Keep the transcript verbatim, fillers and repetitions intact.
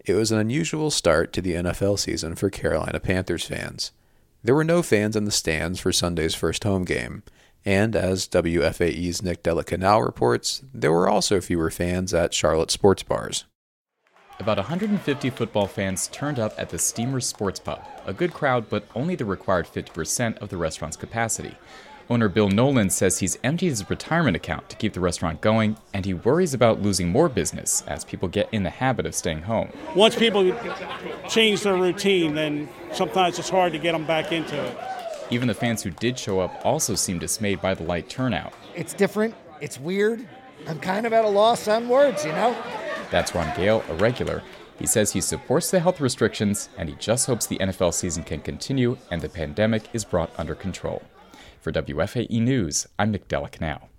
It was an unusual start to the N F L season for Carolina Panthers fans. There were no fans in the stands for Sunday's first home game, and as W F A E's Nick Delacanal reports, there were also fewer fans at Charlotte sports bars. About one hundred fifty football fans turned up at the Steamers Sports Pub, a good crowd but only the required fifty percent of the restaurant's capacity. Owner Bill Nolan says he's emptied his retirement account to keep the restaurant going, and he worries about losing more business as people get in the habit of staying home. Once people change their routine, then sometimes it's hard to get them back into it. Even the fans who did show up also seemed dismayed by the light turnout. It's different. It's weird. I'm kind of at a loss on words, you know? That's Ron Gale, a regular. He says he supports the health restrictions, and he just hopes the N F L season can continue and the pandemic is brought under control. For W F A E News, I'm Nick Delacanal.